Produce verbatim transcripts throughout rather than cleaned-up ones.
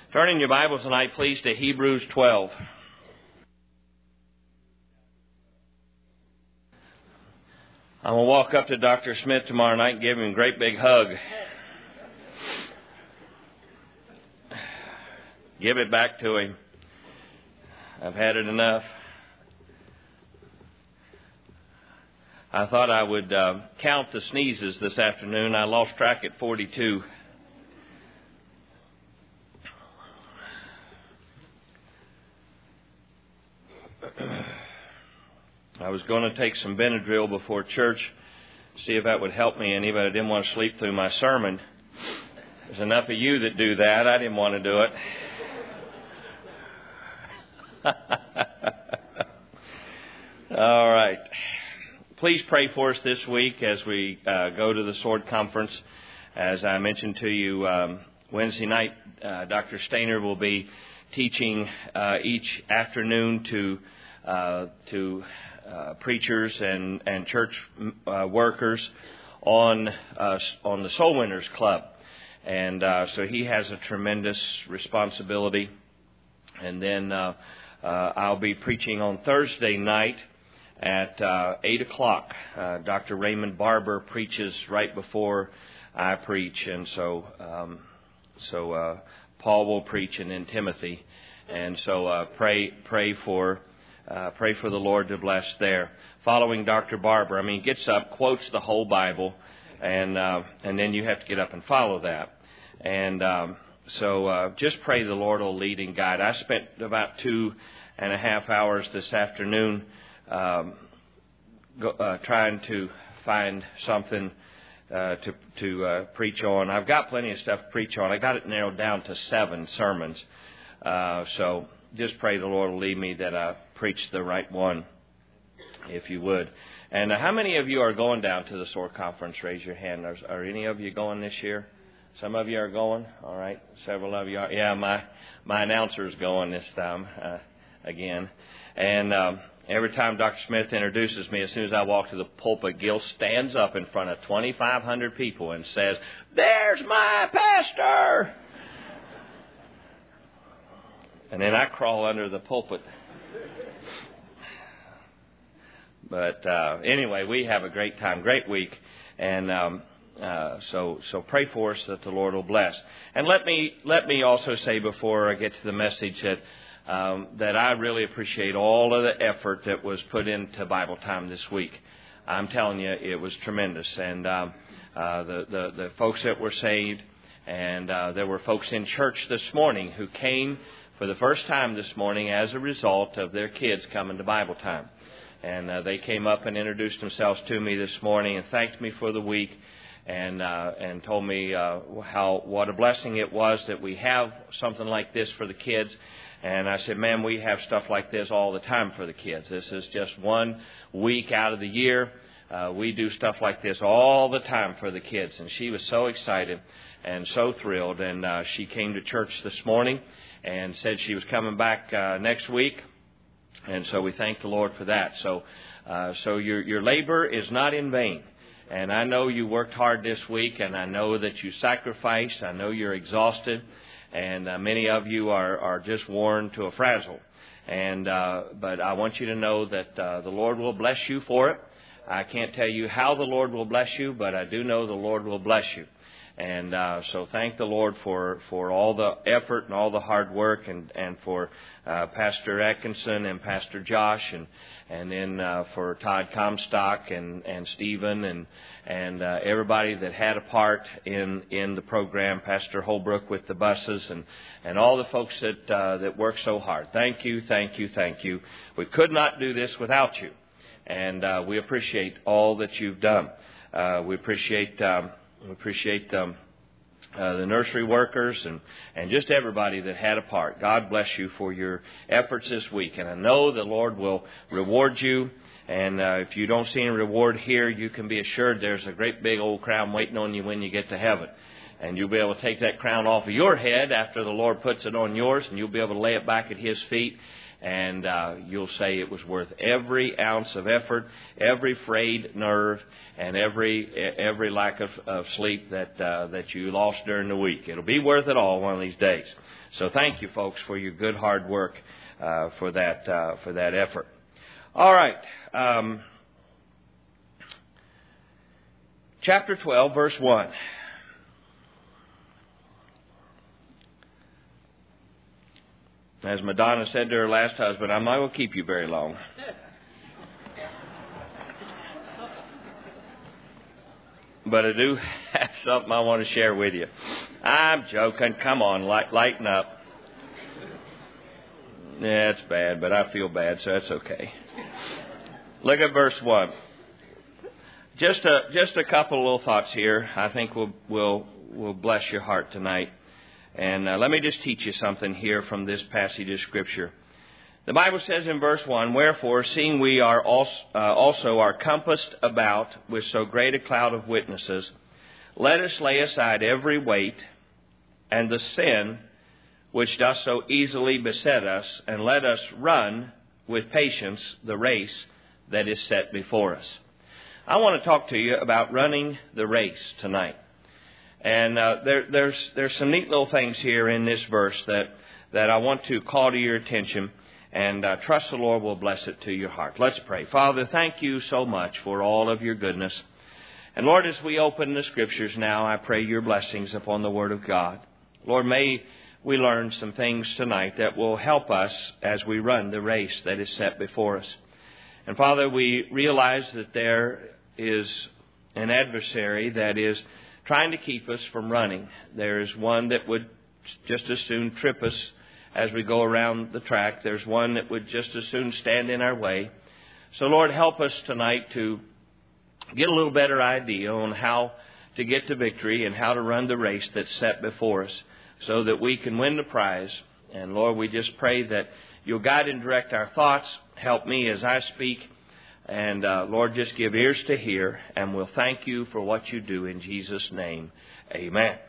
Turn in your Bibles tonight, please, to Hebrews twelve. I'm going to walk up to Doctor Smith tomorrow night and give him a great big hug. Give it back to him. I've had it enough. I thought I would uh, count the sneezes this afternoon. I lost track at forty-two. I was going to take some Benadryl before church, see if that would help me any, but I didn't want to sleep through my sermon. There's enough of you that do that. I didn't want to do it. All right. Please pray for us this week as we uh, go to the Sword Conference. As I mentioned to you, um, Wednesday night, uh, Doctor Stainer will be teaching uh, each afternoon to uh, to uh, preachers and and church uh, workers on uh, on the Soul Winners Club, and uh, so he has a tremendous responsibility. And then uh, uh, I'll be preaching on Thursday night at uh, eight o'clock. Uh, Doctor Raymond Barber preaches right before I preach, and so um, so uh, Paul will preach, and then Timothy, and so uh, pray pray for uh, pray for the Lord to bless there. Following Doctor Barber, I mean, gets up, quotes the whole Bible, and uh, and then you have to get up and follow that, and um, so uh, just pray the Lord will lead and guide. I spent about two and a half hours this afternoon Um, go, uh, trying to find something uh, to to uh, preach on. I've got plenty of stuff to preach on. I got it narrowed down to seven sermons. Uh, so just pray the Lord will lead me that I preach the right one, if you would. And uh, how many of you are going down to the S O R Conference? Raise your hand. Are, are any of you going this year? Some of you are going. All right. Several of you are. Yeah, my my announcer is going this time uh, again. And um, every time Doctor Smith introduces me, as soon as I walk to the pulpit, Gil stands up in front of twenty-five hundred people and says, "There's my pastor!" And then I crawl under the pulpit. But uh, anyway, we have a great time, great week. And um, uh, so so pray for us that the Lord will bless. And let me let me also say before I get to the message that Um, that I really appreciate all of the effort that was put into Bible time this week. I'm telling you, it was tremendous. And um, uh, the, the, the folks that were saved, and uh, there were folks in church this morning who came for the first time this morning as a result of their kids coming to Bible time. And uh, they came up and introduced themselves to me this morning and thanked me for the week, and uh, and told me uh, how what a blessing it was that we have something like this for the kids. And I said, "Man, we have stuff like this all the time for the kids. This is just one week out of the year. Uh, we do stuff like this all the time for the kids." And she was so excited and so thrilled. And uh, she came to church this morning and said she was coming back uh, next week. And so we thank the Lord for that. So, uh, so your your labor is not in vain. And I know you worked hard this week, and I know that you sacrificed. I know you're exhausted. And uh, many of you are, are just worn to a frazzle. And uh, but I want you to know that uh, the Lord will bless you for it. I can't tell you how the Lord will bless you, but I do know the Lord will bless you. And uh, so thank the Lord for, for all the effort and all the hard work, and, and for uh, Pastor Atkinson and Pastor Josh, and and then uh, for Todd Comstock and, and Stephen and and uh, everybody that had a part in, in the program, Pastor Holbrook with the buses, and, and all the folks that uh, that worked so hard. Thank you, thank you, thank you. We could not do this without you, and uh, we appreciate all that you've done. Uh, we appreciate... Um, We appreciate um, uh, the nursery workers and, and just everybody that had a part. God bless you for your efforts this week. And I know the Lord will reward you. And uh, if you don't see any reward here, you can be assured there's a great big old crown waiting on you when you get to heaven. And you'll be able to take that crown off of your head after the Lord puts it on yours, and you'll be able to lay it back at His feet. And uh, you'll say it was worth every ounce of effort, every frayed nerve, and every every lack of, of sleep that uh, that you lost during the week. It'll be worth it all one of these days. So thank you, folks, for your good hard work uh, for that uh, for that effort. All right, um, chapter twelve, verse one. As Madonna said to her last husband, I'm not going to keep you very long. But I do have something I want to share with you. I'm joking. Come on, light, lighten up. Yeah, it's bad, but I feel bad, so that's okay. Look at verse one. Just a just a couple of little thoughts here. I think will will will bless your heart tonight. And uh, let me just teach you something here from this passage of Scripture. The Bible says in verse one, Wherefore, seeing we are also, uh, also are compassed about with so great a cloud of witnesses, let us lay aside every weight and the sin which doth so easily beset us, and let us run with patience the race that is set before us. I want to talk to you about running the race tonight. And uh, there, there's there's some neat little things here in this verse that, that I want to call to your attention, and uh, trust the Lord will bless it to your heart. Let's pray. Father, thank you so much for all of your goodness. And Lord, as we open the Scriptures now, I pray your blessings upon the Word of God. Lord, may we learn some things tonight that will help us as we run the race that is set before us. And Father, we realize that there is an adversary that is trying to keep us from running. There's one that would just as soon trip us as we go around the track. There's one that would just as soon stand in our way. So Lord, help us tonight to get a little better idea on how to get to victory and how to run the race that's set before us so that we can win the prize. And Lord, we just pray that you'll guide and direct our thoughts. Help me as I speak. And, uh, Lord, just give ears to hear, and we'll thank you for what you do in Jesus' name. Amen.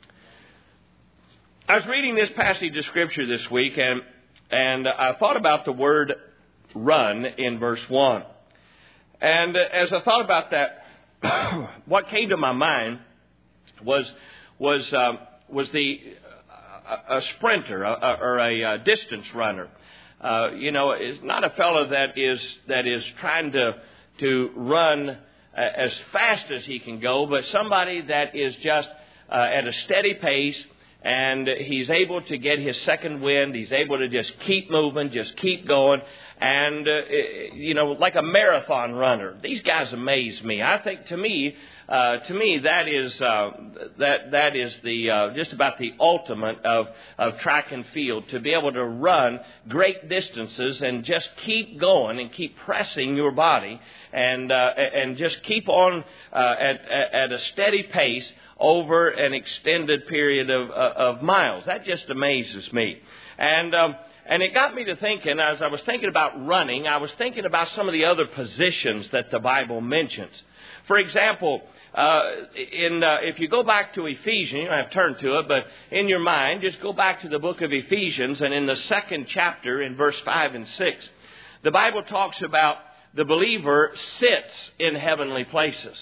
I was reading this passage of Scripture this week, and, and I thought about the word run in verse one. And as I thought about that, what came to my mind was was uh, was the a, a sprinter a, or a, a distance runner. Uh, you know, is not a fellow that is that is trying to to run uh, as fast as he can go, but somebody that is just uh, at a steady pace, and he's able to get his second wind. He's able to just keep moving, just keep going, and uh, you know, like a marathon runner. These guys amaze me. I think to me, uh, to me that is uh, that that is the uh, just about the ultimate of of track and field, to be able to run great distances and just keep going and keep pressing your body and uh, and just keep on uh, at at a steady pace over an extended period of of miles. That just amazes me. And um, and it got me to thinking, as I was thinking about running, I was thinking about some of the other positions that the Bible mentions. For example, uh, in uh, if you go back to Ephesians, you don't have to turn to it, but in your mind, just go back to the book of Ephesians, and in the second chapter, in verse five and six, the Bible talks about the believer sits in heavenly places.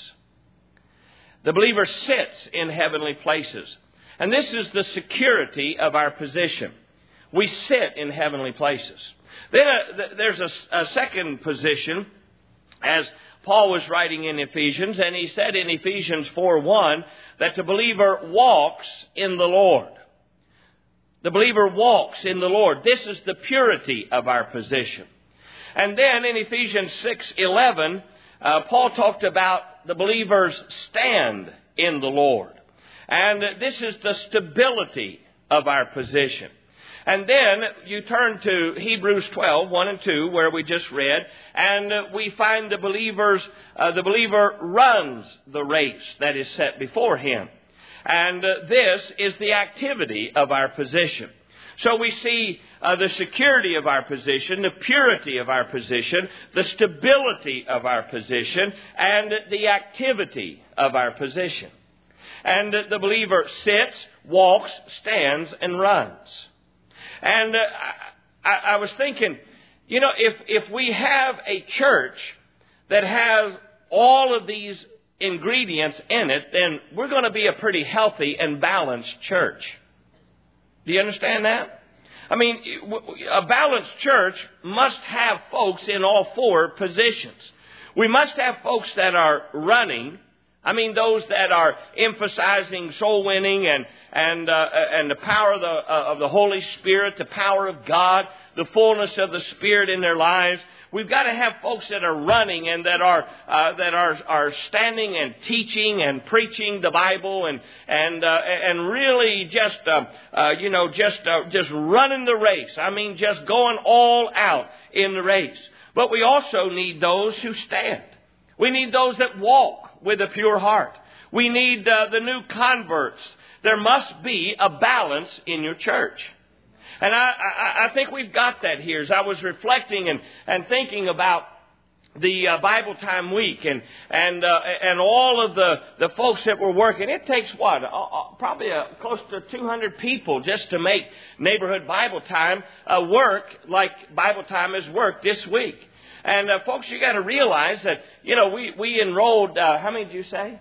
The believer sits in heavenly places. And this is the security of our position. We sit in heavenly places. Then uh, there's a, a second position, as Paul was writing in Ephesians, and he said in Ephesians four one that the believer walks in the Lord. The believer walks in the Lord. This is the purity of our position. And then in Ephesians six eleven, uh, Paul talked about the believers stand in the Lord. And this is the stability of our position. And then you turn to Hebrews twelve, one and two, where we just read, and we find the believers, uh, the believer runs the race that is set before him. And uh, this is the activity of our position. So we see uh, the security of our position, the purity of our position, the stability of our position, and the activity of our position. And the believer sits, walks, stands, and runs. And uh, I, I was thinking, you know, if, if we have a church that has all of these ingredients in it, then we're going to be a pretty healthy and balanced church. Do you understand that? I mean, a balanced church must have folks in all four positions. We must have folks that are running. I mean, those that are emphasizing soul winning and and uh, and the power of the uh, of the Holy Spirit, the power of God, the fullness of the Spirit in their lives. We've got to have folks that are running and that are uh, that are are standing and teaching and preaching the Bible and and uh, and really just uh, uh, you know just uh, just running the race. I mean, just going all out in the race. But we also need those who stand. We need those that walk with a pure heart. We need uh, the new converts. There must be a balance in your church. And I, I, I think we've got that here. As I was reflecting and, and thinking about the uh, Bible Time Week and and uh, and all of the, the folks that were working, it takes what? Uh, uh, probably uh, close to two hundred people just to make Neighborhood Bible Time uh, work like Bible Time has worked this week. And uh, folks, you got to realize that, you know, we, we enrolled, uh, how many did you say?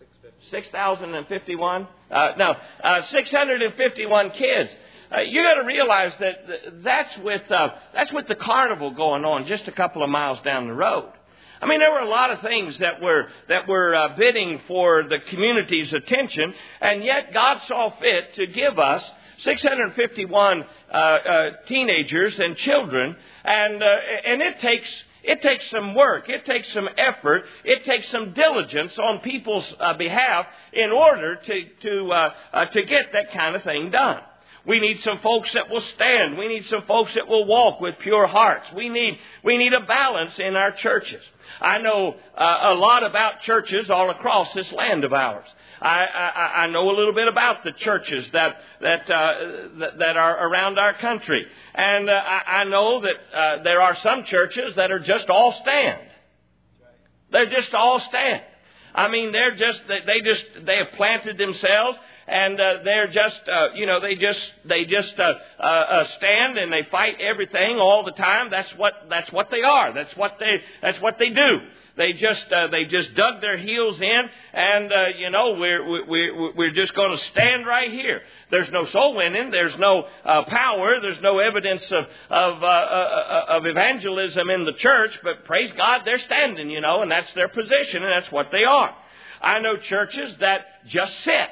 six thousand fifty-one? Uh, no, uh, six hundred fifty-one kids. Uh, you got to realize that that's with uh, that's with the carnival going on just a couple of miles down the road. I mean, there were a lot of things that were that were uh, bidding for the community's attention, and yet God saw fit to give us six hundred fifty-one uh, uh, teenagers and children, and uh, and it takes it takes some work, it takes some effort, it takes some diligence on people's uh, behalf in order to to uh, uh, to get that kind of thing done. We need some folks that will stand. We need some folks that will walk with pure hearts. We need we need a balance in our churches. I know uh, a lot about churches all across this land of ours. I, I, I know a little bit about the churches that that uh, that, that are around our country, and uh, I, I know that uh, there are some churches that are just all stand. They're just all stand. I mean, they're just they just they have planted themselves. And uh, they're just, uh, you know, they just they just uh, uh, uh, stand and they fight everything all the time. That's what that's what they are. That's what they that's what they do. They just uh, they just dug their heels in, and uh, you know we're we're we're just going to stand right here. There's no soul winning. There's no uh, power. There's no evidence of of uh, uh, of evangelism in the church. But praise God, they're standing, you know, and that's their position, and that's what they are. I know churches that just sit.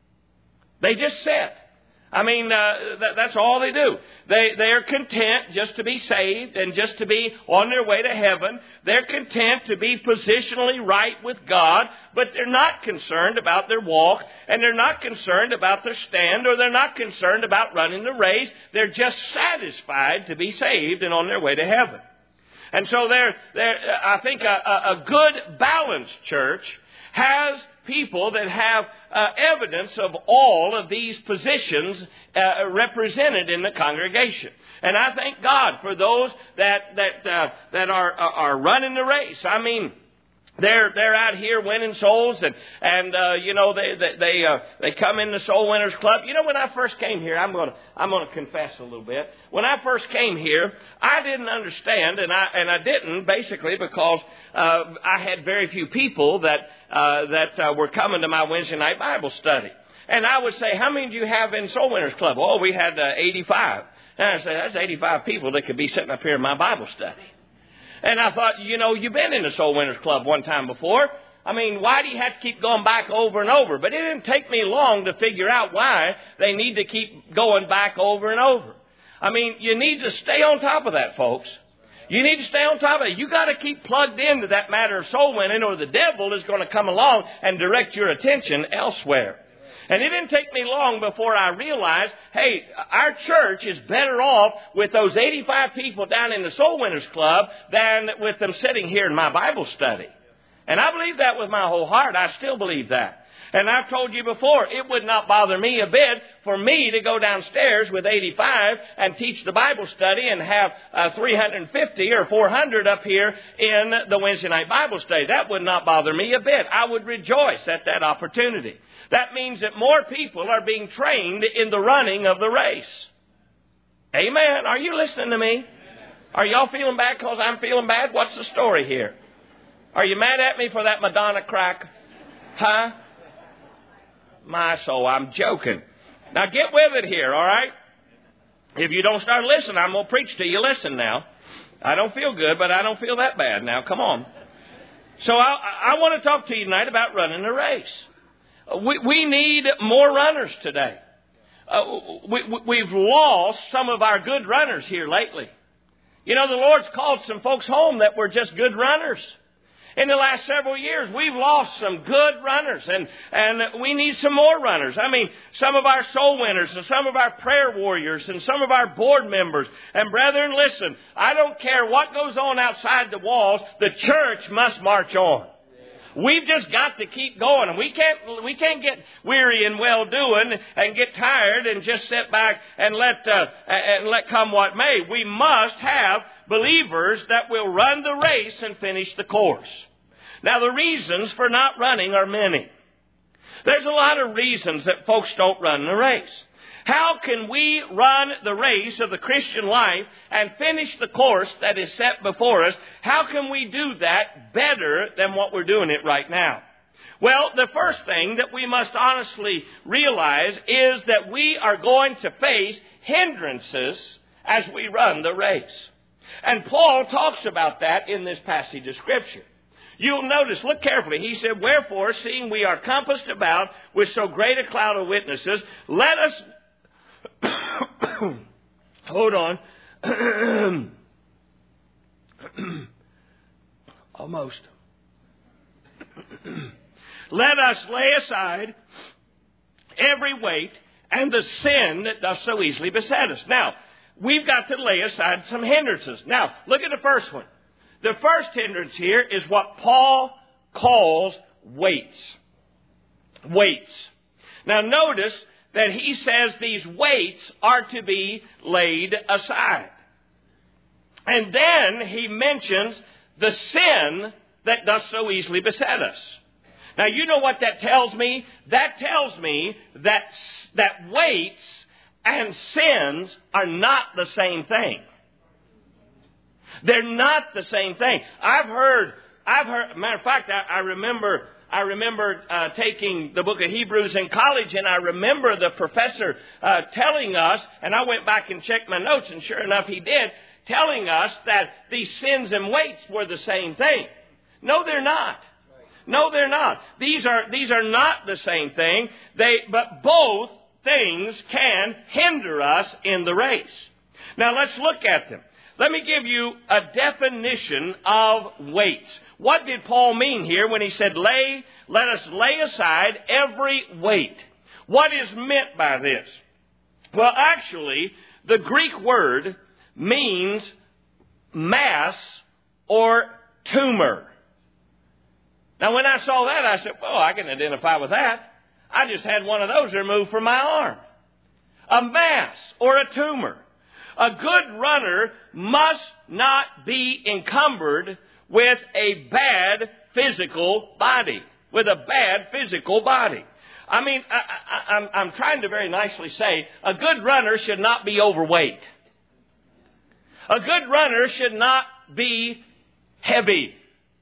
They just sit. I mean, uh, th- that's all they do. They they are content just to be saved and just to be on their way to heaven. They're content to be positionally right with God, but they're not concerned about their walk, and they're not concerned about their stand, or they're not concerned about running the race. They're just satisfied to be saved and on their way to heaven. And so they're, they're I think a, a, a good balanced church has people that have uh, evidence of all of these positions uh, represented in the congregation. And I thank God for those that that uh, that are are running the race. I mean, They're they're out here winning souls, and and uh, you know they they they, uh, they come in the Soul Winners Club. You know, when I first came here, I'm gonna I'm gonna confess a little bit. When I first came here, I didn't understand, and I and I didn't basically because uh, I had very few people that uh, that uh, were coming to my Wednesday night Bible study, and I would say, how many do you have in Soul Winners Club? Oh, we had uh, eighty-five. And I say, that's eighty-five people that could be sitting up here in my Bible study. And I thought, you know, you've been in the Soul Winners Club one time before. I mean, why do you have to keep going back over and over? But it didn't take me long to figure out why they need to keep going back over and over. I mean, you need to stay on top of that, folks. You need to stay on top of it. You got to keep plugged into that matter of soul winning, or the devil is going to come along and direct your attention elsewhere. And it didn't take me long before I realized, hey, our church is better off with those eighty-five people down in the Soul Winners Club than with them sitting here in my Bible study. And I believe that with my whole heart. I still believe that. And I've told you before, it would not bother me a bit for me to go downstairs with eighty-five and teach the Bible study and have uh, three hundred fifty or four hundred up here in the Wednesday night Bible study. That would not bother me a bit. I would rejoice at that opportunity. That means that more people are being trained in the running of the race. Amen. Are you listening to me? Are y'all feeling bad because I'm feeling bad? What's the story here? Are you mad at me for that Madonna crack? Huh? My soul, I'm joking. Now get with it here, all right? If you don't start listening, I'm going to preach to you. Listen now. I don't feel good, but I don't feel that bad now. Come on. So I, I want to talk to you tonight about running a race. We, we need more runners today. Uh, we, we've lost some of our good runners here lately. You know, the Lord's called some folks home that were just good runners. In the last several years, we've lost some good runners, and, and we need some more runners. I mean, some of our soul winners and some of our prayer warriors and some of our board members. And brethren, listen, I don't care what goes on outside the walls, the church must march on. We've just got to keep going, and we can't we can't get weary in well doing and get tired and just sit back and let uh, and let come what may. We must have believers that will run the race and finish the course. Now, the reasons for not running are many. There's a lot of reasons that folks don't run the race. How can we run the race of the Christian life and finish the course that is set before us? How can we do that better than what we're doing it right now? Well, the first thing that we must honestly realize is that we are going to face hindrances as we run the race. And Paul talks about that in this passage of Scripture. You'll notice, look carefully, he said, "Wherefore, seeing we are compassed about with so great a cloud of witnesses, let us..." Hold on. Almost. "Let us lay aside every weight and the sin that does so easily beset us." Now, we've got to lay aside some hindrances. Now, look at the first one. The first hindrance here is what Paul calls weights. Weights. Now, notice that he says these weights are to be laid aside. And then he mentions the sin that does so easily beset us. Now, you know what that tells me? That tells me that, that weights and sins are not the same thing. They're not the same thing. I've heard, I've heard, matter of fact, I, I remember, I remember uh, taking the book of Hebrews in college, and I remember the professor uh, telling us, and I went back and checked my notes, and sure enough he did, telling us that these sins and weights were the same thing. No, they're not. No, they're not. These are, these are not the same thing. They, but both things can hinder us in the race. Now let's look at them. Let me give you a definition of weights. What did Paul mean here when he said, lay, let us lay aside every weight? What is meant by this? Well, actually, the Greek word means mass or tumor. Now, when I saw that, I said, well, I can identify with that. I just had one of those removed from my arm. A mass or a tumor. A good runner must not be encumbered with a bad physical body. With a bad physical body. I mean, I, I, I'm, I'm trying to very nicely say, a good runner should not be overweight. A good runner should not be heavy.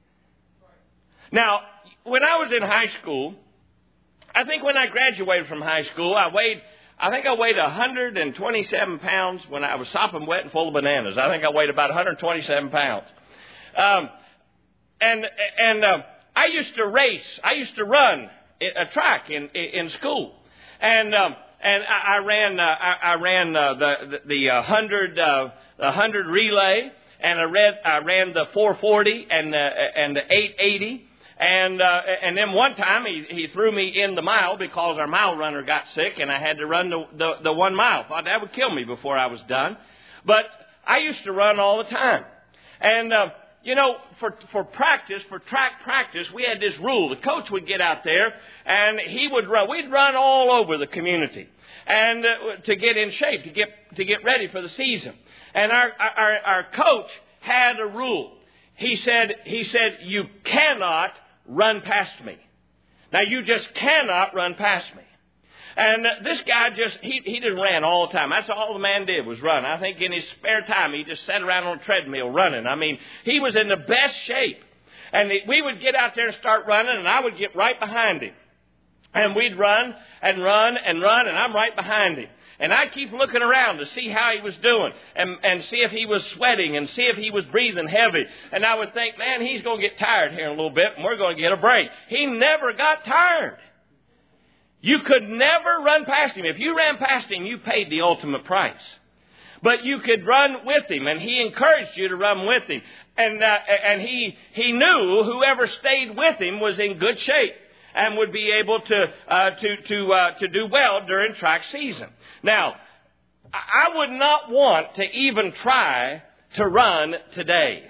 Now, when I was in high school, I think when I graduated from high school, I weighed, I think I weighed one hundred twenty-seven pounds when I was sopping wet and full of bananas. I think I weighed about one hundred twenty-seven pounds. Um, and and uh, I used to race. I used to run a track in in school, and um, and I, I ran uh, I, I ran uh, the the, the uh, hundred uh, the hundred relay, and I read I ran the four forty and the and the eight eighty. And uh, and then one time he, he threw me in the mile because our mile runner got sick and I had to run the, the, the one mile. Thought that would kill me before I was done. But I used to run all the time. And, uh, you know, for for practice, for track practice, we had this rule. The coach would get out there and he would run. We'd run all over the community and uh, to get in shape, to get to get ready for the season. And our our, our coach had a rule. He said, he said, you cannot run past me. Now, you just cannot run past me. And uh, this guy just, he, he just ran all the time. That's all the man did was run. I think in his spare time, he just sat around on a treadmill running. I mean, he was in the best shape. And we would get out there and start running, and I would get right behind him. And we'd run and run and run, and I'm right behind him. And I'd keep looking around to see how he was doing and, and see if he was sweating and see if he was breathing heavy. And I would think, man, he's going to get tired here in a little bit, and we're going to get a break. He never got tired. You could never run past him. If you ran past him, you paid the ultimate price. But you could run with him, and he encouraged you to run with him. And uh, and he he knew whoever stayed with him was in good shape and would be able to uh, to to uh, to do well during track season. Now, I would not want to even try to run today.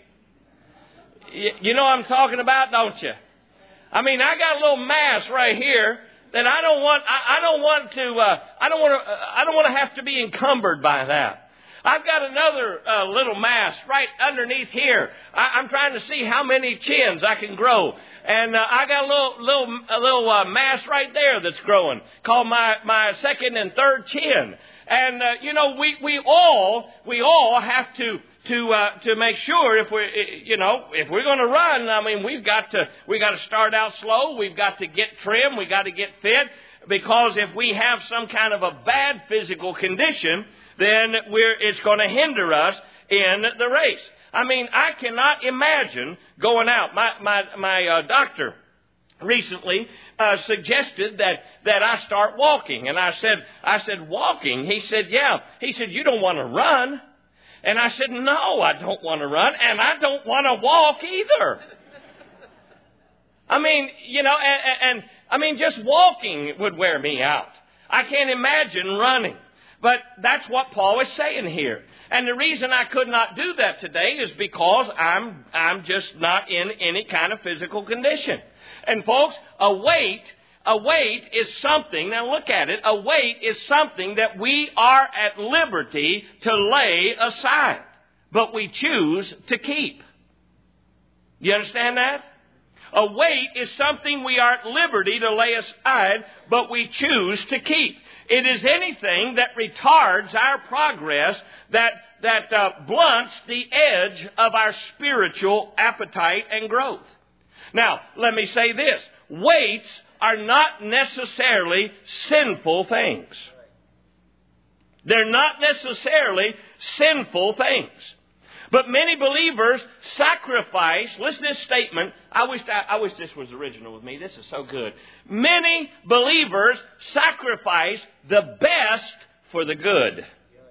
You know what I'm talking about, don't you? I mean, I got a little mass right here that I don't want. I, I don't want to. Uh, I don't want to. Uh, I don't want to have to be encumbered by that. I've got another uh, little mass right underneath here. I, I'm trying to see how many chins I can grow, and uh, I got a little little a little uh, mass right there that's growing, called my my second and third chin. And uh, you know, we we all we all have to. To uh, to make sure if we you know if we're going to run, I mean we've got to we got to start out slow. We've got to get trim. We got to get fit, because if we have some kind of a bad physical condition, then we're it's going to hinder us in the race. I mean, I cannot imagine going out. My my my uh, doctor recently uh, suggested that that I start walking, and I said I said walking. He said, yeah. He said, you don't want to run. And I said, no, I don't want to run, and I don't want to walk either. I mean, you know, and, and I mean, just walking would wear me out. I can't imagine running. But that's what Paul is saying here. And the reason I could not do that today is because I'm I'm just not in any kind of physical condition. And folks, a weight A weight is something, now look at it, a weight is something that we are at liberty to lay aside, but we choose to keep. You understand that? A weight is something we are at liberty to lay aside, but we choose to keep. It is anything that retards our progress, that, that uh, blunts the edge of our spiritual appetite and growth. Now, let me say this. Weights are not necessarily sinful things. They're not necessarily sinful things. But many believers sacrifice, listen to this statement. I wish I, I wish this was original with me. This is so good. Many believers sacrifice the best for the good.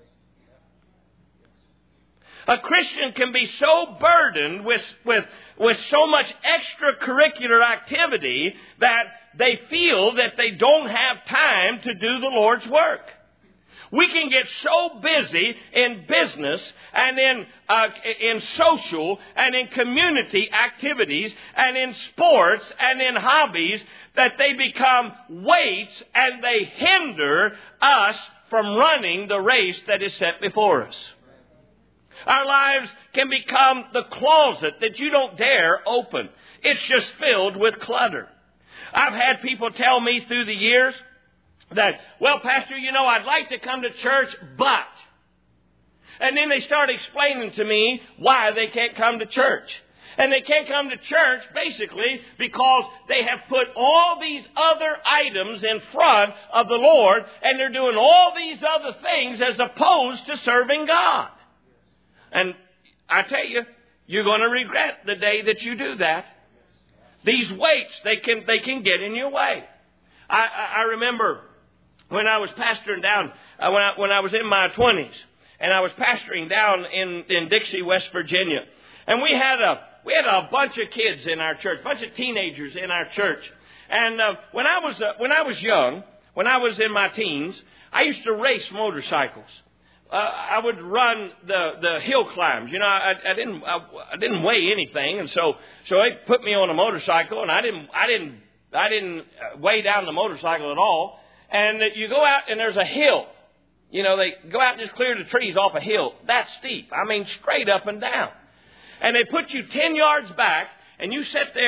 A Christian can be so burdened with, with, with so much extracurricular activity that they feel that they don't have time to do the Lord's work. We can get so busy in business and in uh, in social and in community activities and in sports and in hobbies that they become weights and they hinder us from running the race that is set before us. Our lives can become the closet that you don't dare open. It's just filled with clutter. I've had people tell me through the years that, well, Pastor, you know, I'd like to come to church, but... And then they start explaining to me why they can't come to church. And they can't come to church basically because they have put all these other items in front of the Lord, and they're doing all these other things as opposed to serving God. And I tell you, you're going to regret the day that you do that. These weights, they can they can get in your way. I, I, I remember when I was pastoring down, uh, when I when I was in my twenties, and I was pastoring down in, in Dixie, West Virginia, and we had a we had a bunch of kids in our church, a bunch of teenagers in our church. And uh, when I was uh, when I was young, when I was in my teens, I used to race motorcycles. Uh, I would run the, the hill climbs. You know, I, I didn't I, I didn't weigh anything, and so so they put me on a motorcycle, and I didn't I didn't I didn't weigh down the motorcycle at all. And you go out, and there's a hill. You know, they go out and just clear the trees off a hill. That's steep. I mean, straight up and down. And they put you ten yards back, and you sit there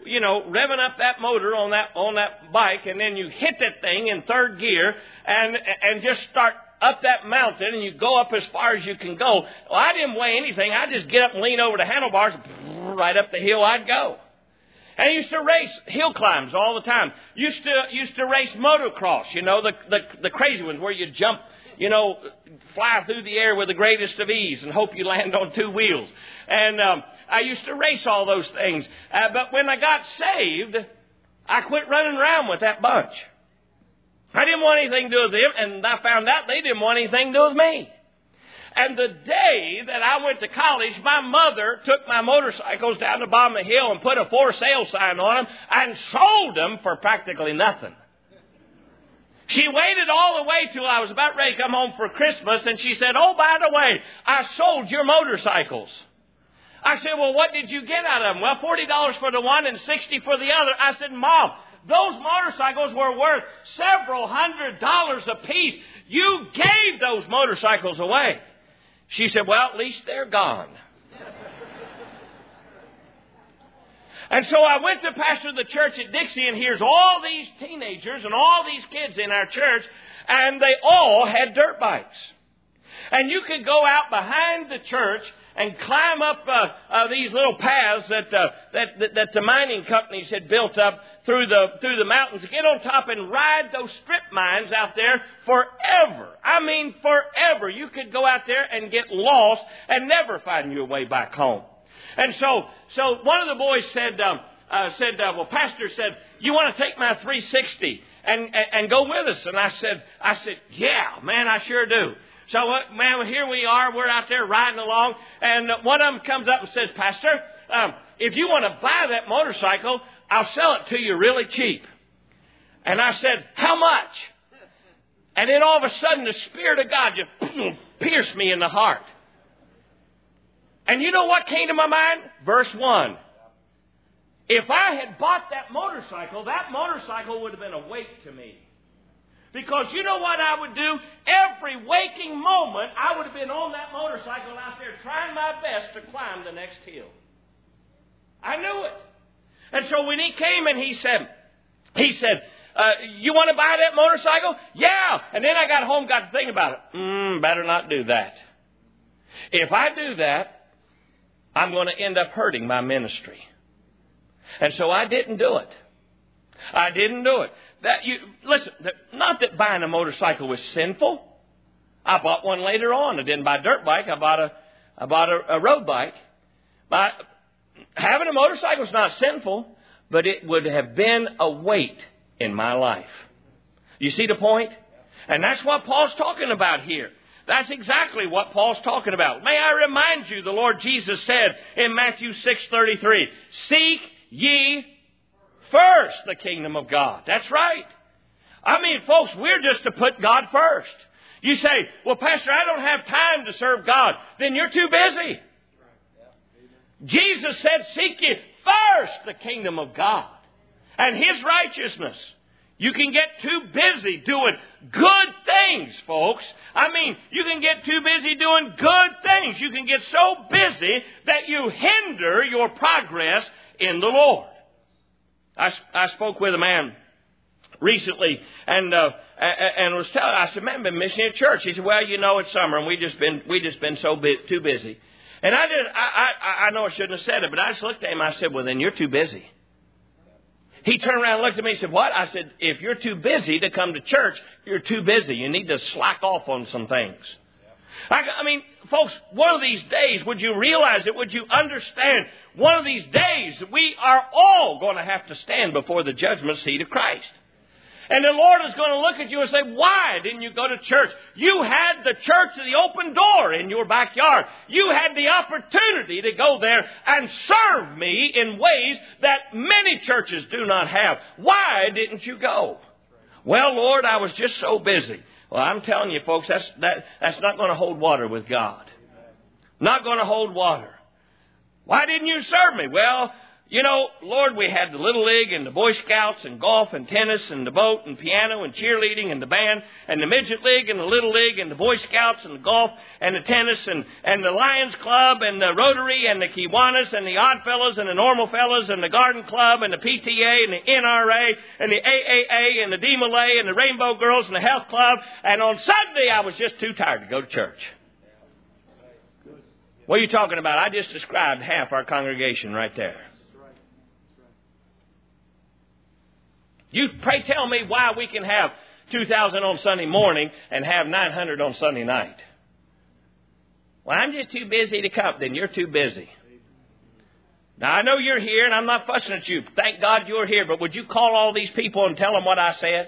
you know, revving up that motor on that on that bike, and then you hit that thing in third gear and and just start up that mountain, and you go up as far as you can go. Well, I didn't weigh anything. I just get up and lean over the handlebars, right up the hill I'd go. And I used to race hill climbs all the time. Used to used to race motocross, you know, the, the the crazy ones where you jump, you know, fly through the air with the greatest of ease and hope you land on two wheels. And um, I used to race all those things. Uh, but when I got saved, I quit running around with that bunch. I didn't want anything to do with them, and I found out they didn't want anything to do with me. And the day that I went to college, my mother took my motorcycles down the bottom of the hill and put a for sale sign on them and sold them for practically nothing. She waited all the way till I was about ready to come home for Christmas, and she said, "Oh, by the way, I sold your motorcycles." I said, "Well, what did you get out of them?" "Well, forty dollars for the one and sixty dollars for the other." I said, "Mom, those motorcycles were worth several hundred dollars apiece. You gave those motorcycles away." She said, "Well, at least they're gone." And so I went to pastor the church at Dixie, and here's all these teenagers and all these kids in our church, and they all had dirt bikes. And you could go out behind the church and climb up uh, uh, these little paths that, uh, that, that that the mining companies had built up through the through the mountains. Get on top and ride those strip mines out there forever. I mean, forever. You could go out there and get lost and never find your way back home. And so, so one of the boys said, um, uh, said, uh, well, Pastor said, "You want to take my three sixty and, and and go with us?" And I said, I said, "Yeah, man, I sure do." So, uh, man, here we are. We're out there riding along. And one of them comes up and says, "Pastor, um, if you want to buy that motorcycle, I'll sell it to you really cheap." And I said, "How much?" And then all of a sudden, the Spirit of God just pierced me in the heart. And you know what came to my mind? Verse one. If I had bought that motorcycle, that motorcycle would have been a weight to me. Because you know what I would do? Every waking moment, I would have been on that motorcycle out there trying my best to climb the next hill. I knew it. And so when he came and he said, he said, uh, "You want to buy that motorcycle?" "Yeah." And then I got home, got to think about it. Mm, better not do that. If I do that, I'm going to end up hurting my ministry. And so I didn't do it. I didn't do it. That you listen, not that buying a motorcycle was sinful. I bought one later on. I didn't buy a dirt bike. I bought a, I bought a, a road bike. But having a motorcycle is not sinful, but it would have been a weight in my life. You see the point? And that's what Paul's talking about here. That's exactly what Paul's talking about. May I remind you, the Lord Jesus said in Matthew six thirty-three, "Seek ye first the kingdom of God." That's right. I mean, folks, we're just to put God first. You say, "Well, Pastor, I don't have time to serve God." Then you're too busy. Jesus said, "Seek ye first the kingdom of God and His righteousness." You can get too busy doing good things, folks. I mean, you can get too busy doing good things. You can get so busy that you hinder your progress in the Lord. I, I spoke with a man recently, and uh, and was telling, I said, "Man, I've been missing at church." He said, "Well, you know, it's summer, and we just been we just been so bu- too busy." And I did. I, I I know I shouldn't have said it, but I just looked at him. I said, "Well, then you're too busy." He turned around and looked at me and said, "What?" I said, "If you're too busy to come to church, you're too busy. You need to slack off on some things." I, I mean, folks, one of these days, would you realize it? Would you understand? One of these days, we are all going to have to stand before the judgment seat of Christ. And the Lord is going to look at you and say, "Why didn't you go to church? You had the church of the open door in your backyard. You had the opportunity to go there and serve me in ways that many churches do not have. Why didn't you go?" "Well, Lord, I was just so busy." Well, I'm telling you, folks, that's, that, that's not going to hold water with God. Not going to hold water. "Why didn't you serve me?" "Well, you know, Lord, we had the Little League and the Boy Scouts and golf and tennis and the boat and piano and cheerleading and the band and the Midget League and the Little League and the Boy Scouts and the golf and the tennis and, and the Lions Club and the Rotary and the Kiwanis and the Odd Fellows and the Normal Fellows and the Garden Club and the P T A and the N R A and the A A A and the D Malay and the Rainbow Girls and the Health Club. And on Sunday, I was just too tired to go to church. What are you talking about? I just described half our congregation right there. You pray tell me why we can have two thousand on Sunday morning and have nine hundred on Sunday night. Well, I'm just too busy to come. Then you're too busy. Now, I know you're here, and I'm not fussing at you. Thank God you're here. But would you call all these people and tell them what I said?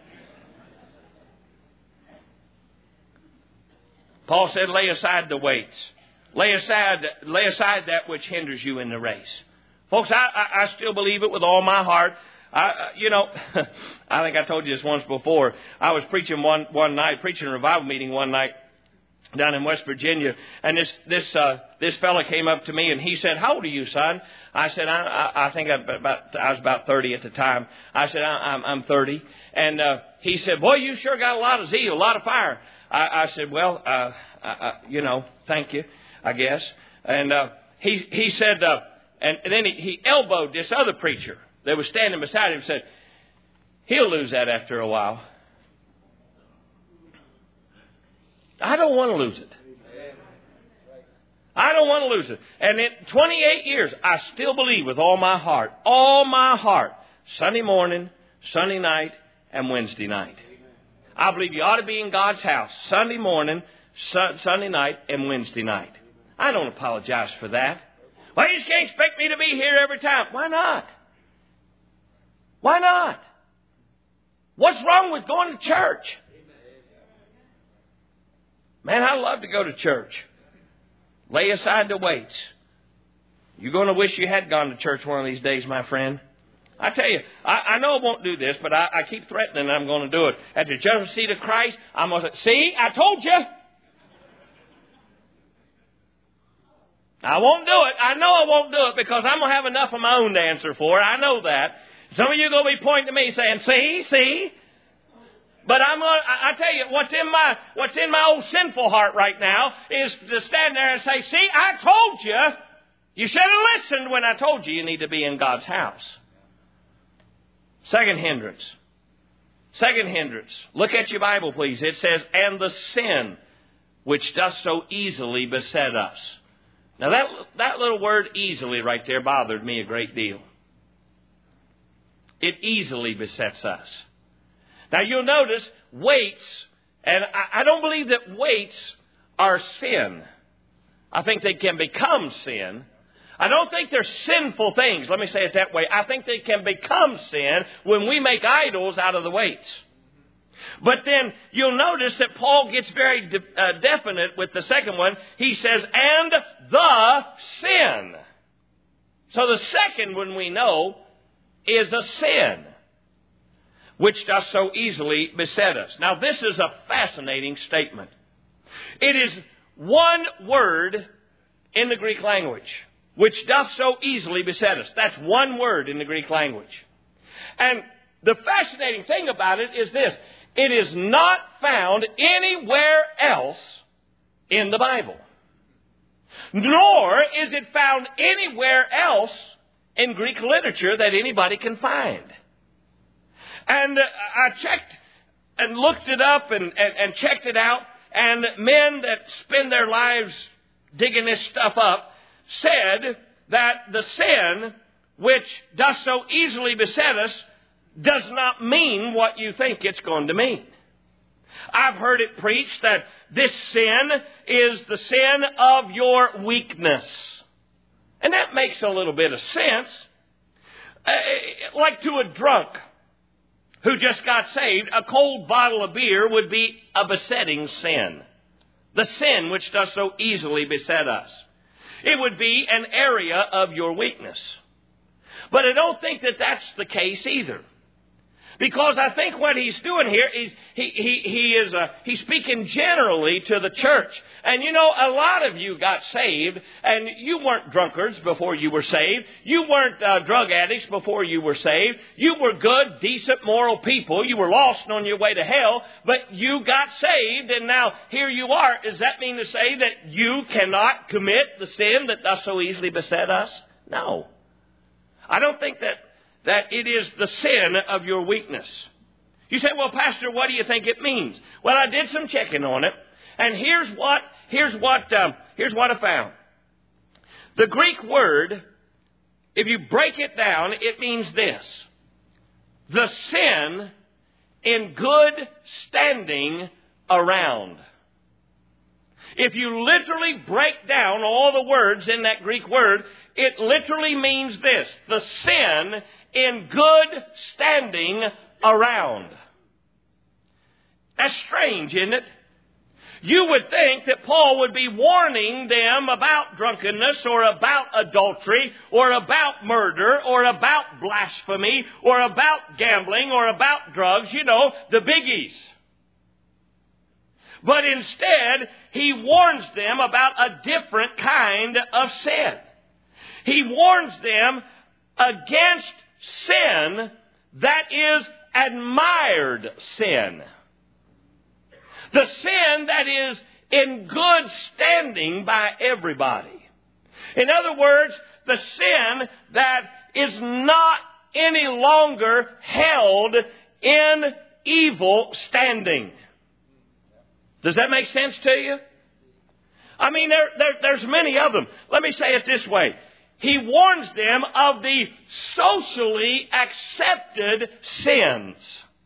Paul said, lay aside the weights. Lay aside, lay aside that which hinders you in the race. Folks, I, I, I still believe it with all my heart. I, you know, I think I told you this once before. I was preaching one, one night, preaching a revival meeting one night down in West Virginia. And this, this, uh, this fella came up to me and he said, how old are you, son? I said, I, I, I think I, about, I was about thirty at the time. I said, I, I'm, I'm thirty. And, uh, he said, boy, you sure got a lot of zeal, a lot of fire. I, I said, well, uh, I, I, you know, thank you, I guess. And, uh, he, he said, uh, and, and then he, he elbowed this other preacher that was standing beside him and said, he'll lose that after a while. I don't want to lose it. I don't want to lose it. And in twenty-eight years, I still believe with all my heart, all my heart, Sunday morning, Sunday night, and Wednesday night. I believe you ought to be in God's house Sunday morning, su- Sunday night, and Wednesday night. I don't apologize for that. Well, you just can't expect me to be here every time. Why not? Why not? What's wrong with going to church? Man, I love to go to church. Lay aside the weights. You're going to wish you had gone to church one of these days, my friend. I tell you, I, I know I won't do this, but I, I keep threatening I'm going to do it. At the judgment seat of Christ, I'm going to say, see, I told you. I won't do it. I know I won't do it because I'm going to have enough of my own to answer for. I know that. Some of you are going to be pointing to me saying, see, see. But I'm going to, I tell you, what's in my, what's in my old sinful heart right now is to stand there and say, see, I told you. You should have listened when I told you you need to be in God's house. Second hindrance. Second hindrance. Look at your Bible, please. It says, and the sin which does so easily beset us. Now that, that little word easily right there bothered me a great deal. It easily besets us. Now you'll notice weights, and I, I don't believe that weights are sin. I think they can become sin. I don't think they're sinful things. Let me say it that way. I think they can become sin when we make idols out of the weights. But then you'll notice that Paul gets very de- uh, definite with the second one. He says, and the sin. So the second one we know is a sin, which does so easily beset us. Now this is a fascinating statement. It is one word in the Greek language, which does so easily beset us. That's one word in the Greek language. And the fascinating thing about it is this. It is not found anywhere else in the Bible. Nor is it found anywhere else in Greek literature that anybody can find. And uh, I checked and looked it up and, and, and checked it out. And men that spend their lives digging this stuff up said that the sin which does so easily beset us does not mean what you think it's going to mean. I've heard it preached that this sin is the sin of your weakness. And that makes a little bit of sense. Uh, like to a drunk who just got saved, a cold bottle of beer would be a besetting sin. The sin which does so easily beset us. It would be an area of your weakness. But I don't think that that's the case either. Because I think what he's doing here is he, he, he is uh, he's speaking generally to the church. And you know, a lot of you got saved, and you weren't drunkards before you were saved. You weren't uh, drug addicts before you were saved. You were good, decent, moral people. You were lost and on your way to hell, but you got saved, and now here you are. Does that mean to say that you cannot commit the sin that does so easily beset us? No. I don't think that that it is the sin of your weakness. You say, well, Pastor, what do you think it means? Well, I did some checking on it, and here's what here's what um, here's what I found. The Greek word, if you break it down, it means this: the sin in good standing around. If you literally break down all the words in that Greek word, it literally means this: the sin in good standing around. That's strange, isn't it? You would think that Paul would be warning them about drunkenness or about adultery or about murder or about blasphemy or about gambling or about drugs, you know, the biggies. But instead, he warns them about a different kind of sin. He warns them against sin that is admired sin. The sin that is in good standing by everybody. In other words, the sin that is not any longer held in evil standing. Does that make sense to you? I mean, there, there, there's many of them. Let me say it this way. He warns them of the socially accepted sins.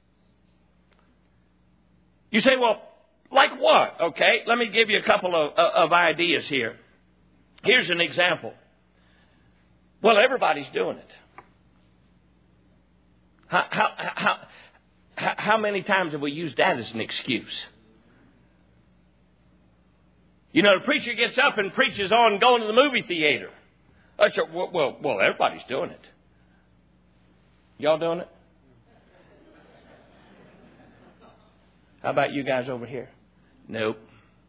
You say, well, like what? Okay, let me give you a couple of, of ideas here. Here's an example. Well, everybody's doing it. How, how, how, how many times have we used that as an excuse? You know, the preacher gets up and preaches on going to the movie theater. I said, well, well, well, everybody's doing it. Y'all doing it? How about you guys over here? Nope.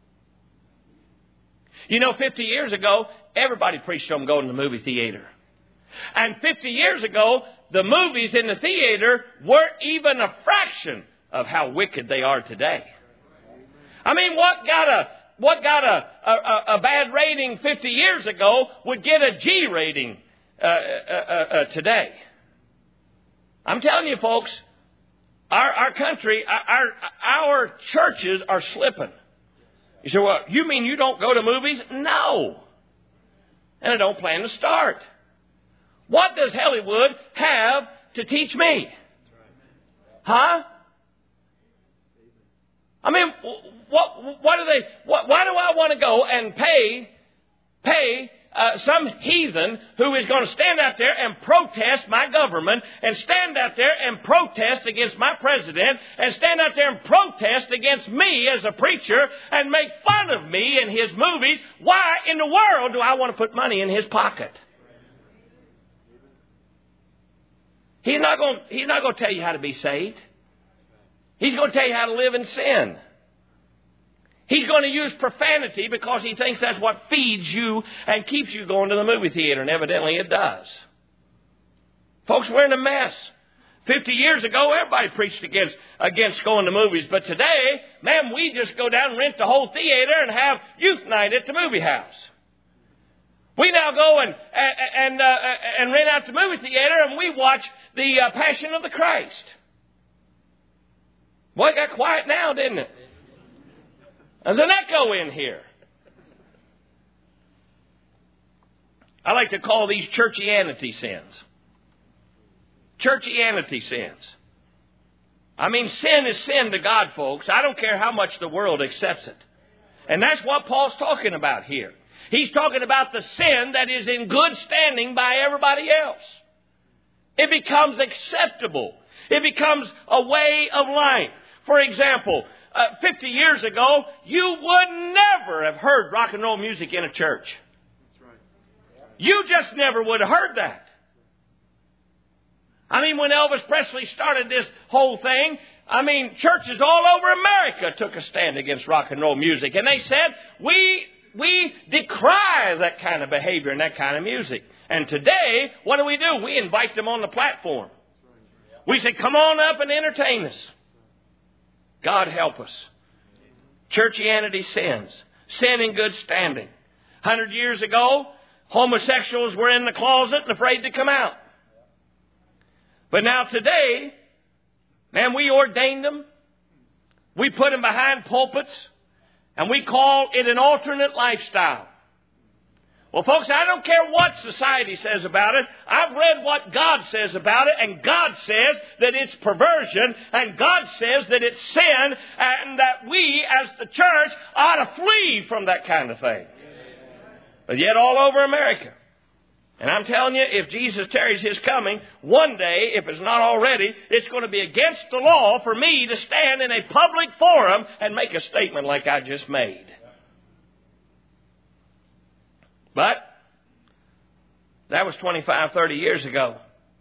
You know, fifty years ago, everybody preached on going to the movie theater. And fifty years ago, the movies in the theater weren't even a fraction of how wicked they are today. I mean, what got a what got a, a, a bad rating fifty years ago would get a G rating uh, uh, uh, today. I'm telling you, folks, our our country, our our churches are slipping. You say, well, you mean you don't go to movies? No. And I don't plan to start. What does Hollywood have to teach me? Huh? I mean, what what do they? What, why do I want to go and pay pay uh, some heathen who is going to stand out there and protest my government, and stand out there and protest against my president, and stand out there and protest against me as a preacher, and make fun of me in his movies? Why in the world do I want to put money in his pocket? He's not going. He's not going to tell you how to be saved. He's going to tell you how to live in sin. He's going to use profanity because he thinks that's what feeds you and keeps you going to the movie theater, and evidently it does. Folks, we're in a mess. Fifty years ago, everybody preached against against going to movies, but today, man, we just go down and rent the whole theater and have youth night at the movie house. We now go and and uh, and rent out the movie theater, and we watch the uh, Passion of the Christ. Boy, it got quiet now, didn't it? There's an echo in here. I like to call these churchianity sins. Churchianity sins. I mean, sin is sin to God, folks. I don't care how much the world accepts it. And that's what Paul's talking about here. He's talking about the sin that is in good standing by everybody else. It becomes acceptable. It becomes a way of life. For example, uh, fifty years ago, you would never have heard rock and roll music in a church. That's right. You just never would have heard that. I mean, when Elvis Presley started this whole thing, I mean, churches all over America took a stand against rock and roll music. And they said, we, we decry that kind of behavior and that kind of music. And today, what do we do? We invite them on the platform. We say, come on up and entertain us. God help us. Churchianity sins. Sin in good standing. A hundred years ago, homosexuals were in the closet and afraid to come out. But now today, man, we ordained them. We put them behind pulpits. And we call it an alternate lifestyle. Well, folks, I don't care what society says about it. I've read what God says about it. And God says that it's perversion. And God says that it's sin. And that we, as the church, ought to flee from that kind of thing. But yet all over America. And I'm telling you, if Jesus tarries His coming, one day, if it's not already, it's going to be against the law for me to stand in a public forum and make a statement like I just made. But that was twenty-five, thirty years ago.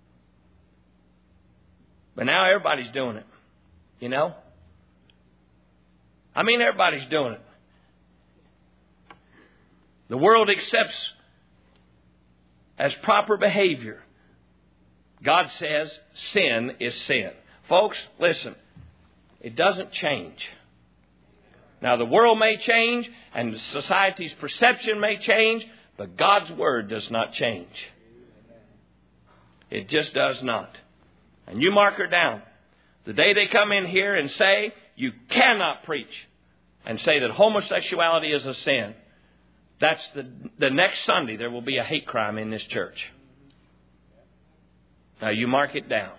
But now everybody's doing it. You know? I mean, everybody's doing it. The world accepts as proper behavior. God says sin is sin. Folks, listen. It doesn't change. Now, the world may change and society's perception may change, but God's Word does not change. It just does not. And you mark her down. The day they come in here and say, you cannot preach and say that homosexuality is a sin, that's the, the next Sunday there will be a hate crime in this church. Now you mark it down.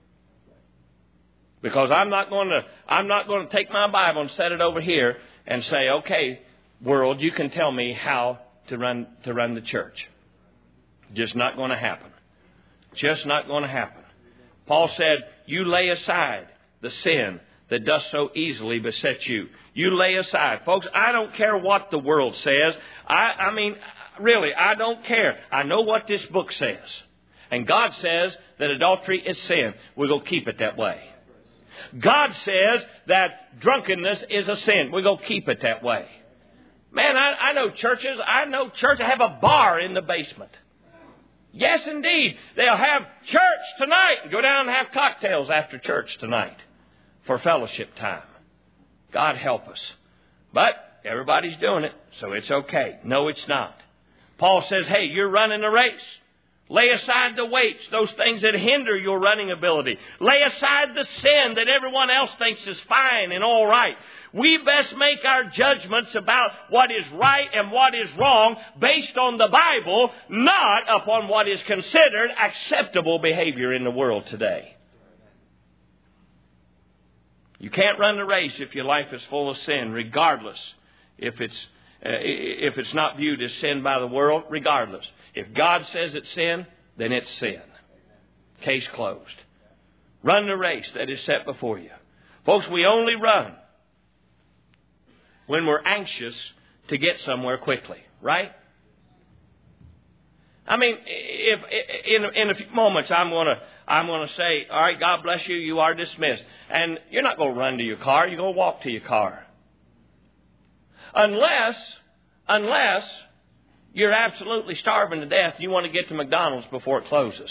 Because I'm not going to, I'm not going to take my Bible and set it over here and say, okay, world, you can tell me how to run, to run the church. Just not going to happen. Just not going to happen. Paul said, you lay aside the sin that does so easily beset you. You lay aside. Folks, I don't care what the world says. I, I mean, really, I don't care. I know what this book says. And God says that adultery is sin. We're going to keep it that way. God says that drunkenness is a sin. We're going to keep it that way. Man, I, I know churches. I know churches have a bar in the basement. Yes, indeed. They'll have church tonight and go down and have cocktails after church tonight for fellowship time. God help us. But everybody's doing it, so it's okay. No, it's not. Paul says, hey, you're running a race. Lay aside the weights, those things that hinder your running ability. Lay aside the sin that everyone else thinks is fine and all right. We best make our judgments about what is right and what is wrong based on the Bible, not upon what is considered acceptable behavior in the world today. You can't run the race if your life is full of sin, regardless if it's uh, if it's not viewed as sin by the world, regardless. If God says it's sin, then it's sin. Case closed. Run the race that is set before you. Folks, we only run when we're anxious to get somewhere quickly, right? I mean, if in in a few moments I'm going to I'm going to say, all right, God bless you, you are dismissed. And you're not going to run to your car, you're going to walk to your car. Unless, unless you're absolutely starving to death, you want to get to McDonald's before it closes.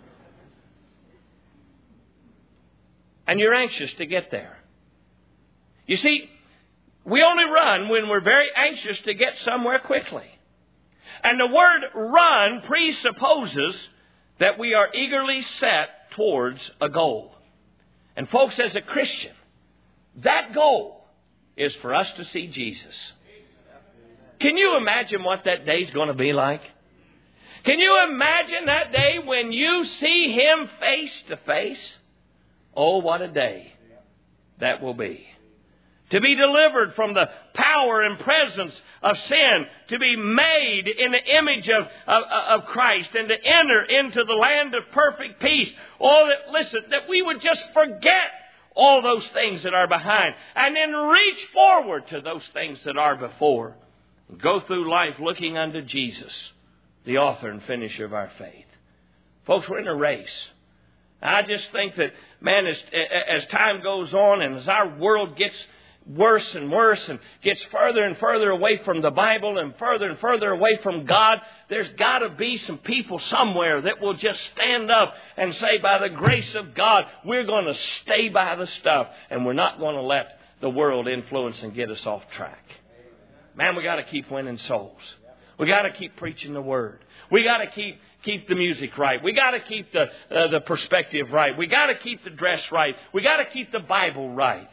And you're anxious to get there. You see, we only run when we're very anxious to get somewhere quickly. And the word run presupposes that we are eagerly set towards a goal. And folks, as a Christian, that goal is for us to see Jesus. Can you imagine what that day is going to be like? Can you imagine that day when you see Him face to face? Oh, what a day that will be. To be delivered from the power and presence of sin. To be made in the image of, of, of Christ. And to enter into the land of perfect peace. Oh, that, listen, that we would just forget all those things that are behind. And then reach forward to those things that are before. And go through life looking unto Jesus, the author and finisher of our faith. Folks, we're in a race. I just think that, man, as, as time goes on and as our world gets worse and worse and gets further and further away from the Bible and further and further away from God, there's got to be some people somewhere that will just stand up and say, by the grace of God, we're going to stay by the stuff and we're not going to let the world influence and get us off track. Man, we got to keep winning souls. We got to keep preaching the Word. We got to keep keep the music right. We got to keep the uh, the perspective right. We got to keep the dress right. We got to keep the Bible right.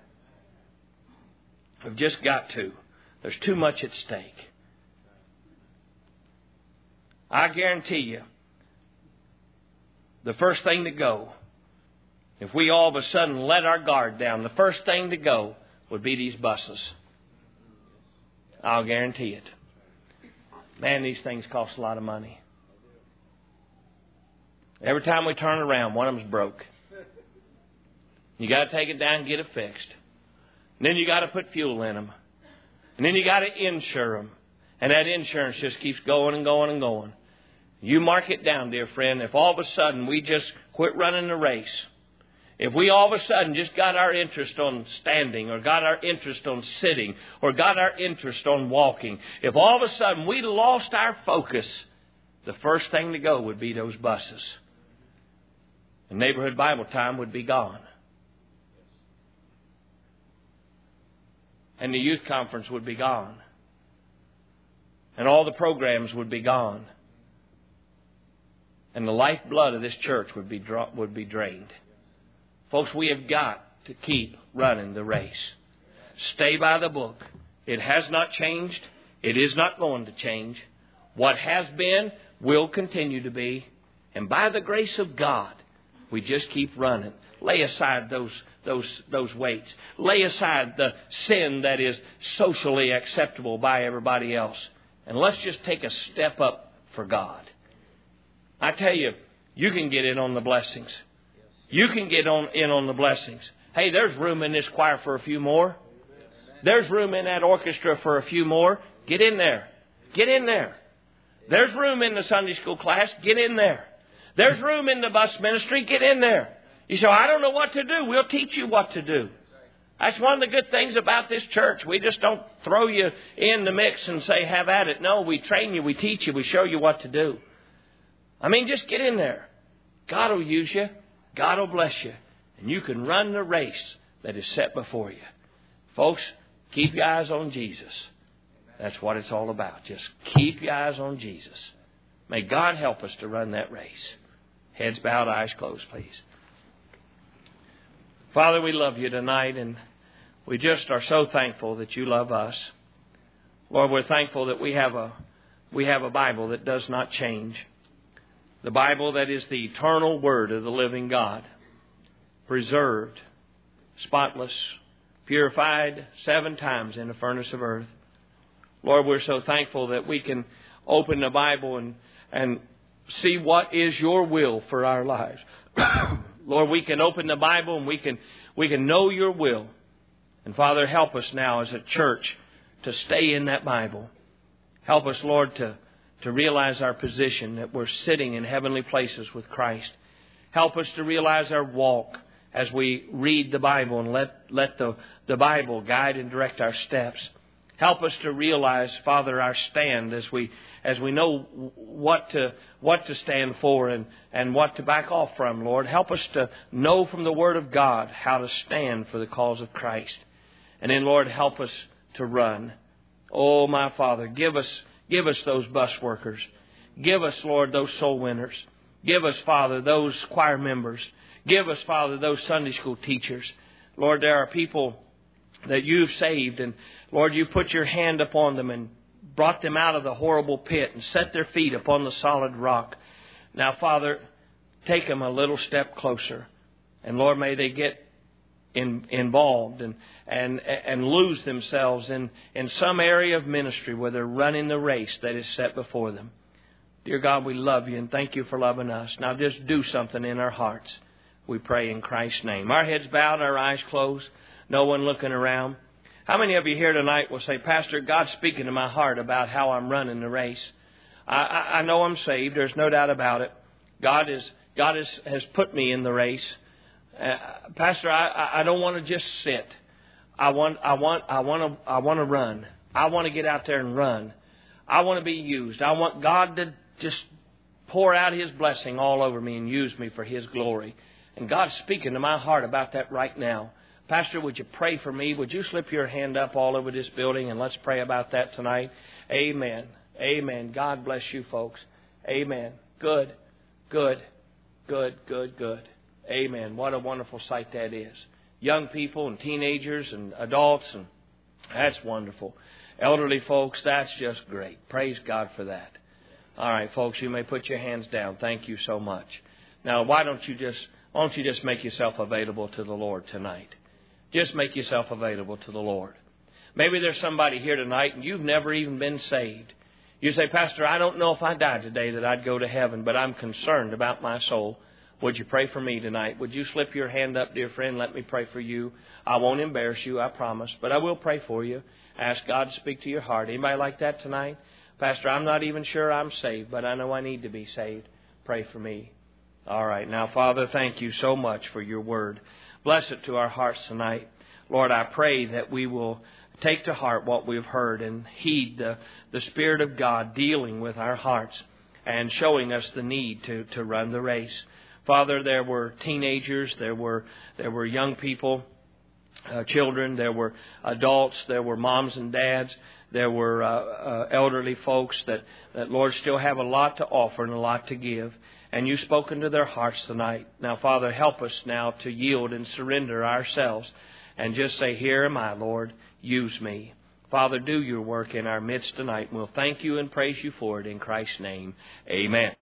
We've just got to. There's too much at stake. I guarantee you, the first thing to go, if we all of a sudden let our guard down, the first thing to go would be these buses. I'll guarantee it. Man, these things cost a lot of money. Every time we turn around, one of them's broke. You got to take it down and get it fixed. And then you got to put fuel in them. And then you got to insure them. And that insurance just keeps going and going and going. You mark it down, dear friend. If all of a sudden we just quit running the race, if we all of a sudden just got our interest on standing or got our interest on sitting or got our interest on walking, if all of a sudden we lost our focus, the first thing to go would be those buses. The neighborhood Bible time would be gone. And the youth conference would be gone. And all the programs would be gone. And the lifeblood of this church would be dra- would be drained. Folks, we have got to keep running the race. Stay by the book. It has not changed. It is not going to change. What has been will continue to be. And by the grace of God, we just keep running. Lay aside those those those weights. Lay aside the sin that is socially acceptable by everybody else. And let's just take a step up for God. I tell you, you can get in on the blessings. You can get on in on the blessings. Hey, there's room in this choir for a few more. There's room in that orchestra for a few more. Get in there. Get in there. There's room in the Sunday school class. Get in there. There's room in the bus ministry. Get in there. You say, I don't know what to do. We'll teach you what to do. That's one of the good things about this church. We just don't throw you in the mix and say, have at it. No, we train you. We teach you. We show you what to do. I mean, just get in there. God will use you. God will bless you. And you can run the race that is set before you. Folks, keep your eyes on Jesus. That's what it's all about. Just keep your eyes on Jesus. May God help us to run that race. Heads bowed, eyes closed, please. Father, we love you tonight, and we just are so thankful that you love us. Lord, we're thankful that we have a we have a Bible that does not change. The Bible that is the eternal Word of the living God, preserved, spotless, purified seven times in a furnace of earth. Lord, we're so thankful that we can open the Bible and, and see what is your will for our lives. Lord, we can open the Bible and we can we can know your will. And Father, help us now as a church to stay in that Bible. Help us, Lord, to to realize our position, that we're sitting in heavenly places with Christ. Help us to realize our walk as we read the Bible and let, let the, the Bible guide and direct our steps. Help us to realize, Father, our stand as we as we know what to what to stand for and, and what to back off from, Lord. Help us to know from the Word of God how to stand for the cause of Christ. And then, Lord, help us to run. Oh, my Father, give us Give us those bus workers. Give us, Lord, those soul winners. Give us, Father, those choir members. Give us, Father, those Sunday school teachers. Lord, there are people that you've saved. And, Lord, you put your hand upon them and brought them out of the horrible pit and set their feet upon the solid rock. Now, Father, take them a little step closer. And, Lord, may they get In, involved and, and and lose themselves in, in some area of ministry where they're running the race that is set before them. Dear God, we love you and thank you for loving us. Now just do something in our hearts. We pray in Christ's name. Our heads bowed, our eyes closed, no one looking around. How many of you here tonight will say, Pastor, God's speaking to my heart about how I'm running the race? I, I, I know I'm saved. There's no doubt about it. God is God has, has put me in the race. Uh, Pastor, I, I don't want to just sit. I want, I want, I want to, I want to run. I want to get out there and run. I want to be used. I want God to just pour out His blessing all over me and use me for His glory. And God's speaking to my heart about that right now. Pastor, would you pray for me? Would you slip your hand up all over this building and let's pray about that tonight? Amen. Amen. God bless you folks. Amen. Good, good, good, good, good. Amen. What a wonderful sight that is. Young people and teenagers and adults, and that's wonderful. Elderly folks, that's just great. Praise God for that. All right, folks, you may put your hands down. Thank you so much. Now, why don't you just why don't you just make yourself available to the Lord tonight? Just make yourself available to the Lord. Maybe there's somebody here tonight and you've never even been saved. You say, Pastor, I don't know if I died today that I'd go to heaven, but I'm concerned about my soul. Would you pray for me tonight? Would you slip your hand up, dear friend? Let me pray for you. I won't embarrass you, I promise, but I will pray for you. Ask God to speak to your heart. Anybody like that tonight? Pastor, I'm not even sure I'm saved, but I know I need to be saved. Pray for me. All right. Now, Father, thank you so much for your word. Bless it to our hearts tonight. Lord, I pray that we will take to heart what we've heard and heed the, the Spirit of God dealing with our hearts and showing us the need to, to run the race. Father, there were teenagers, there were there were young people, uh, children, there were adults, there were moms and dads, there were uh, uh, elderly folks that, that, Lord, still have a lot to offer and a lot to give. And you've spoken to their hearts tonight. Now, Father, help us now to yield and surrender ourselves and just say, here am I, Lord, use me. Father, do your work in our midst tonight. And we'll thank you and praise you for it in Christ's name. Amen.